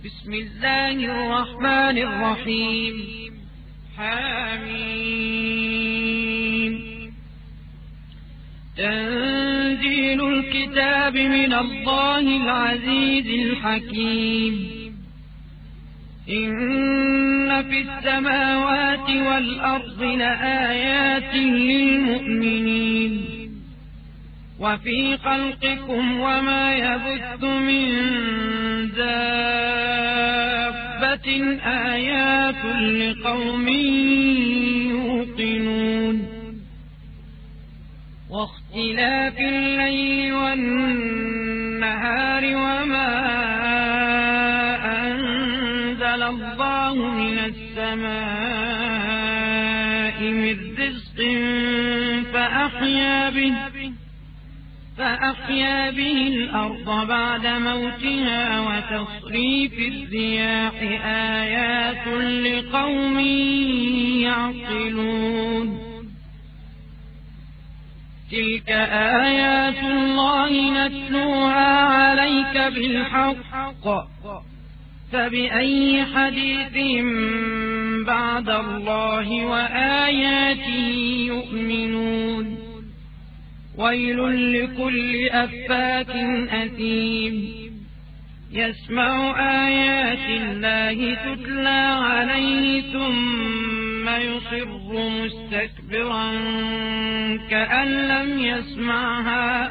بسم الله الرحمن الرحيم. حميم. تنزيل الكتاب من الله العزيز الحكيم. إن في السماوات والأرض لآيات للمؤمنين وفي خلقكم وما يبث من دابة آيات لقوم يوقنون واختلاف الليل والنهار وما أنزل الله من السماء من رزق فأحيا به الأرض بعد موتها وتصريف الرياح آيات لقوم يعقلون تلك آيات الله نتلوها عليك بالحق فبأي حديث بعد الله وآياته يؤمنون ويل لكل أفاك أثيم يسمع آيات الله تتلى عليه ثم يصر مستكبرا كأن لم يسمعها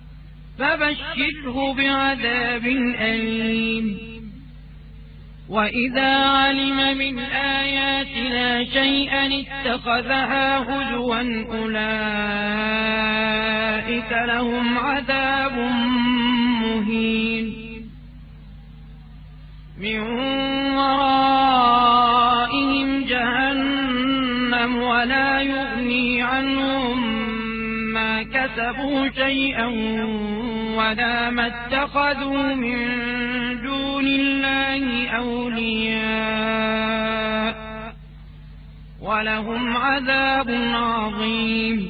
فبشره بعذاب أليم وإذا علم من آياتنا شيئا اتخذها هزوا أولئك لهم عذاب مهين من ورائهم جهنم ولا يغني عنهم ما كسبوا شيئا ولا ما اتخذوا من دون الله أولياء ولهم عذاب عظيم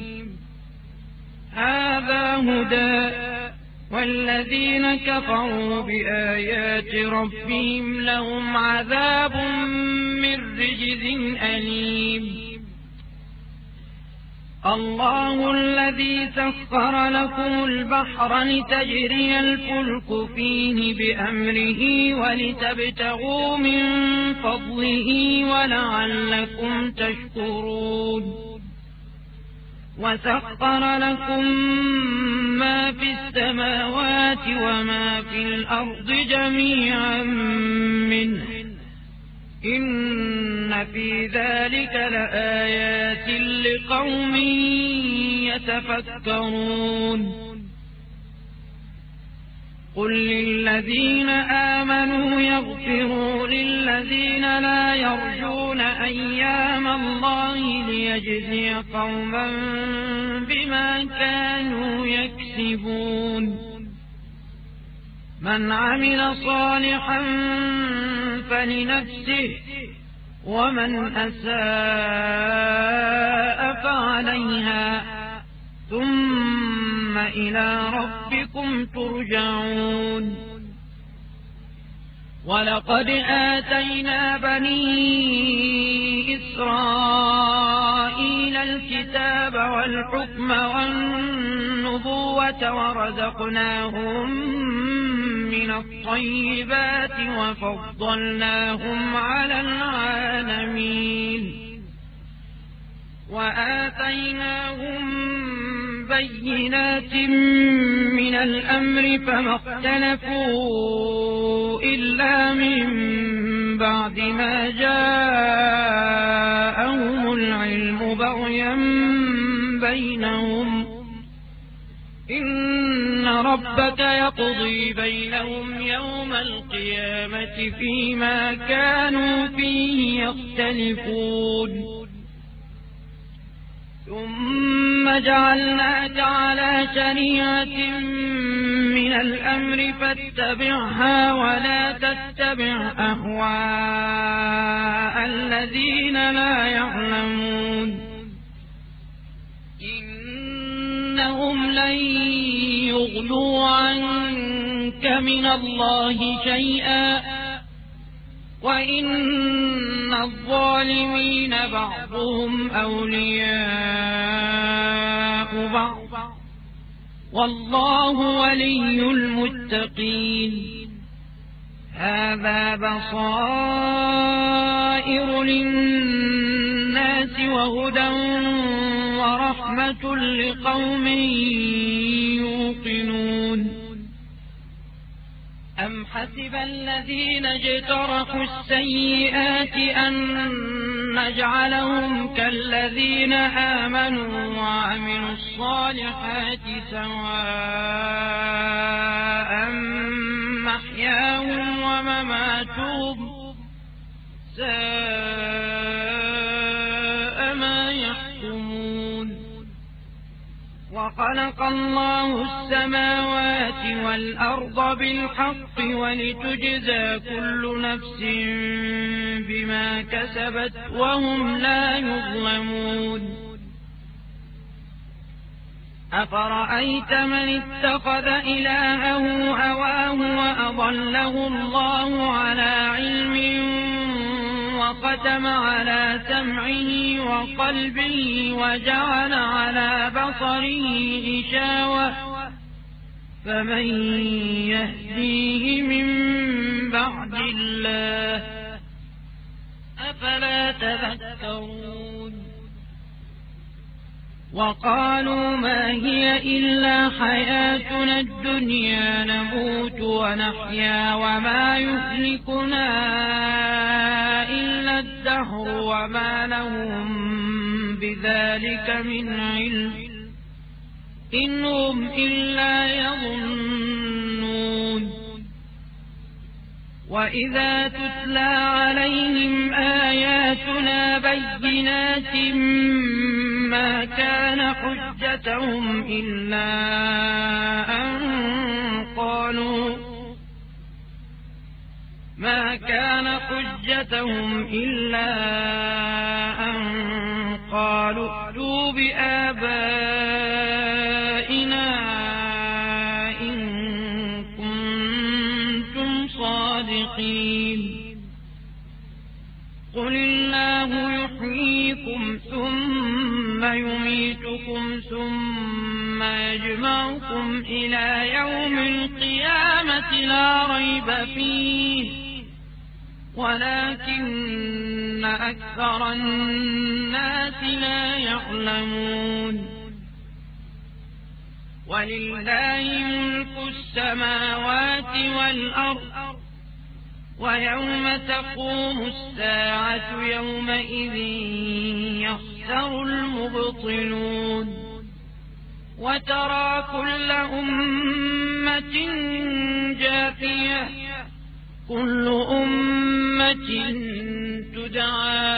هذا هدى والذين كفروا بآيات ربهم لهم عذاب من رجز أليم الله الذي سخر لكم البحر لتجري الفلك فيه بأمره ولتبتغوا من فضله ولعلكم تشكرون وسخر لكم ما في السماوات وما في الأرض جميعا منه إن في ذلك لآيات لقوم يتفكرون قل للذين آمنوا يغفروا للذين لا يرجون أيام الله ليجزي قوما بما كانوا يكسبون من عمل صالحا فلنفسه ومن أساء فعليها ثم إلى ربكم ترجعون ولقد آتينا بني إسرائيل الكتاب والحكم والنبوة ورزقناهم من الطيبات وفضلناهم على العالمين وآتيناهم بينات من الأمر فما اختلفوا إلا من بعد ما جاءهم العلم بغيا بينهم إن ربك يقضي بينهم يوم القيامة فيما كانوا فيه يختلفون ثم جعلناك على شريعة من الأمر فاتبعها ولا تتبع أهواء الذين لا يعلمون إنهم لن يغنوا عنك من الله شيئا وإن الظالمين بعضهم أولياء بعض والله ولي المتقين هذا بصائر للناس وهدى ورحمة لقوم يوقنون أم حسب الذين اجترحوا السيئات أن نجعلهم كالذين آمنوا وعملوا الصالحات سواء محياهم ومماتهم ساء ما يحكمون وخلق الله السماوات والأرض بالحق ولتجزى كل نفس بما كسبت وهم لا يظلمون أفرأيت من اتخذ إلهه هواه وأضله الله على علم وختم على سمعه وقلبه وجعل على بصره غشاوة فمن يهديه من بعد الله أفلا تذكرون وقالوا ما هي إلا حياتنا الدنيا نموت ونحيا وما يهلكنا إلا الدهر وما لهم بذلك من علم إن هم إلا يظنون وإذا تتلى عليهم آياتنا بينات ما كان حجتهم إلا أن قالوا ائتوا بآبائنا إن كنتم صادقين قل الله يحييكم ثم يميتكم ثم يجمعكم إلى يوم القيامة لا ريب فيه ولكن أكثر الناس لا يعلمون ولله ملك السماوات والأرض ويوم تقوم الساعة يومئذ يخسر المبطلون وترى كل أمة جاثية كل أمة تدعى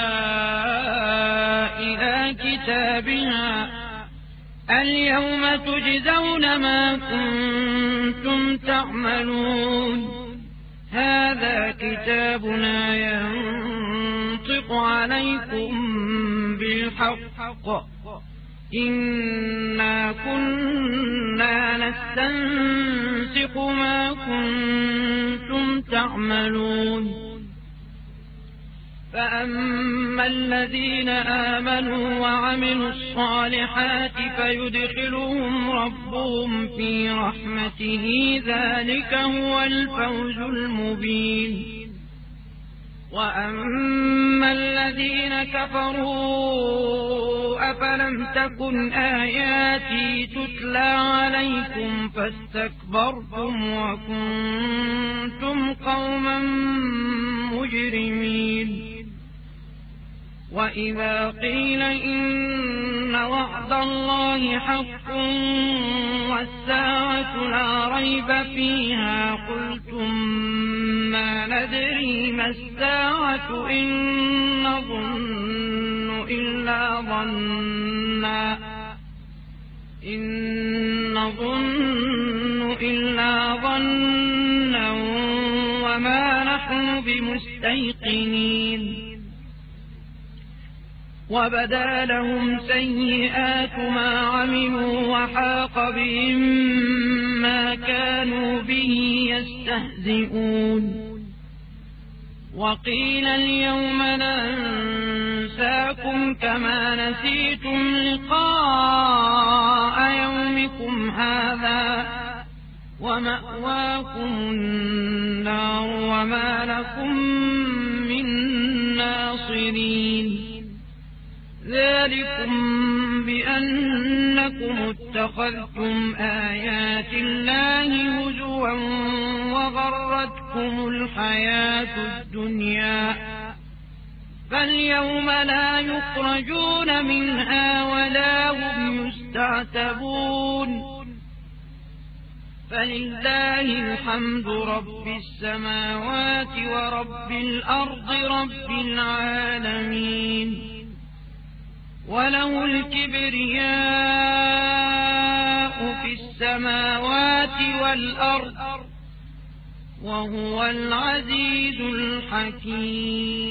إلى كتابها اليوم تجزون ما كنتم تعملون هذا كتابنا ينطق عليكم بالحق إنا كنا نستنسخ ما كنتم تعملون فأما الذين آمنوا وعملوا الصالحات فيدخلهم ربهم في رحمته ذلك هو الفوز المبين وأما الذين كفروا أفلم تكن آياتي تتلى عليكم فاستكبرتم وكنتم قوما مجرمين وإذا قيل إن وعد الله حق والساعة لا ريب فيها قلتم ما ندري ما الساعة إن نظن إلا ظنا وما نحن بمستيقنين وبدا لهم سيئات ما عملوا وحاق بهم ما كانوا به يستهزئون وقيل اليوم ننساكم كما نسيتم لقاء يومكم هذا ومأواكم النار وما لكم من ناصرين ذلكم بأنكم اتخذتم آيات الله هزوا وغرتكم الحياة الدنيا فاليوم لا يخرجون منها ولا هم يستعتبون فلله الحمد رب السماوات ورب الأرض رب العالمين وله الكبرياء في السماوات والأرض وهو العزيز الحكيم